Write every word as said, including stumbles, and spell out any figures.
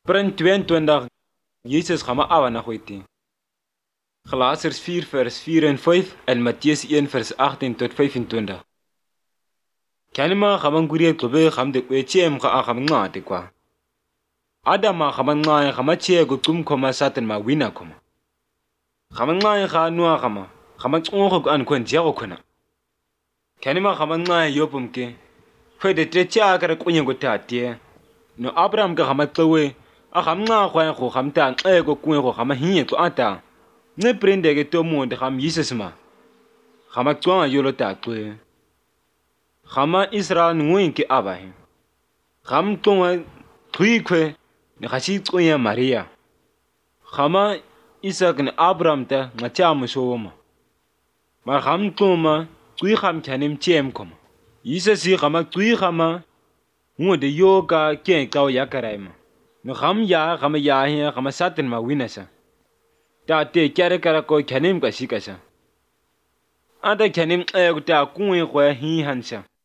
Print tweeëntwintig, Jesus gaan maar awa na goeie. Galasiërs vier vers vier en vyf en Matteus een vers agttien tot vyfentwintig. Kanima gaman guriye tobe gamde kwechem ga agamngade kwa. Adama gamanqaye gamache gucum khoma satan ma wina khoma. Gamanqaye ga nuwa gama, gamanqongo ku an kwen jago khona. Kanima gamanqaye yopumke. Fede trecha kare kunye gotate. No Abraham ga gamatwe, agamnqa khwa go gamta nxe go kunye go gamahinye to ata. Ne prende ke to monde gam Jesus ma. Gamatwa yolo tatwe. Gama Israel ngwen ke abahe. Gam tonga thuikwe ne gashi tsoya Maria. Gama Isaac ne Abraham ta ngacha musoma. Ma gam toma tui gam chanim chem koma. Jesus si gama tui gama ngode yoga ke kaw yakaraima. No gam ya gama ya he gama satan ma winasa. Ta te kyare kara ko chanim ka sikasa. Ada chanim e ta kuwe ko hi hansa.